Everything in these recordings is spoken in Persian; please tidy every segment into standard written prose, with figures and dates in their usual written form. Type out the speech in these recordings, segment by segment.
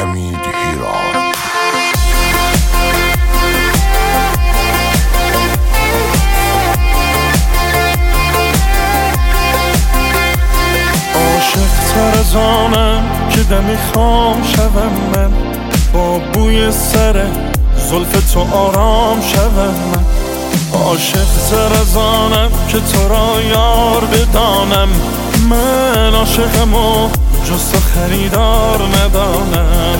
حمید هیراد. عاشق تر از آنم که دمی خام شوم من، با بوی سر زلف تو آرام شوم من. عاشق تر از آنم که تو را یار بدانم، من عاشقم و جز تو خریدار ندانم.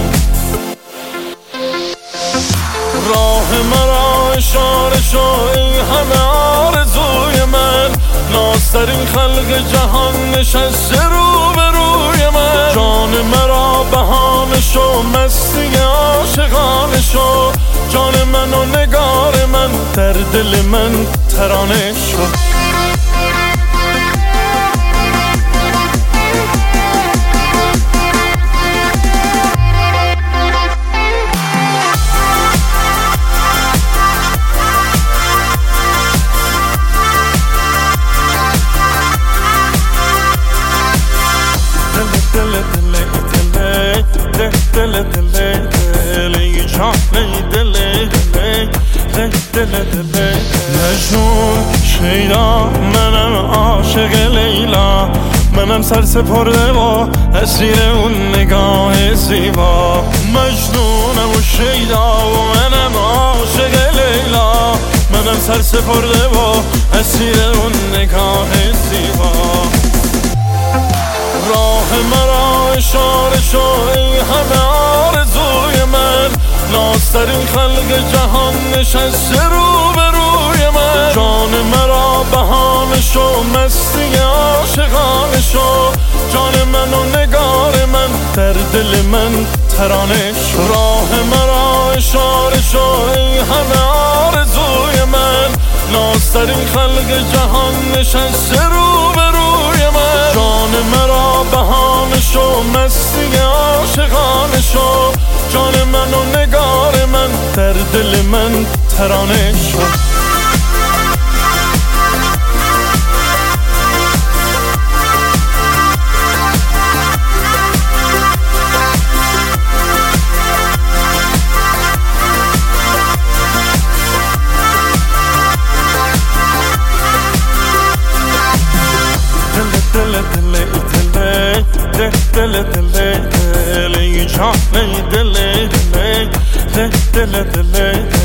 راه مرا اشاره شو ای همه آرزوی من، نازترین خلق جهان نشسته رو به روی من. جان مرا بهانه شو مستی عاشقانه شو، جان من و نگار من در دل من ترانه شو. مجنون شیدا منم عاشق لیلا، منم سرسپرده و اسیر اون نگاه زیبا. مجنونم و شیدا و منم عاشق لیلا، منم سرسپرده و اسیر اون نگاه زیبا. راه مرا اشاره شو ای همه آرزوی من، نازترین خلق جهان نشسته رو به روی من. جان مرا بهانه شو مستی عاشقانه شو، جان من و نگار من در دل من ترانه شو. راه مرا اشاره شو ای همه آرزوی من، نازترین خلق جهان نشسته رو به روی من. جان مرا بهانه شو مستی عاشقانه شو، جان من و نگار من در دل من ترانه شو. دل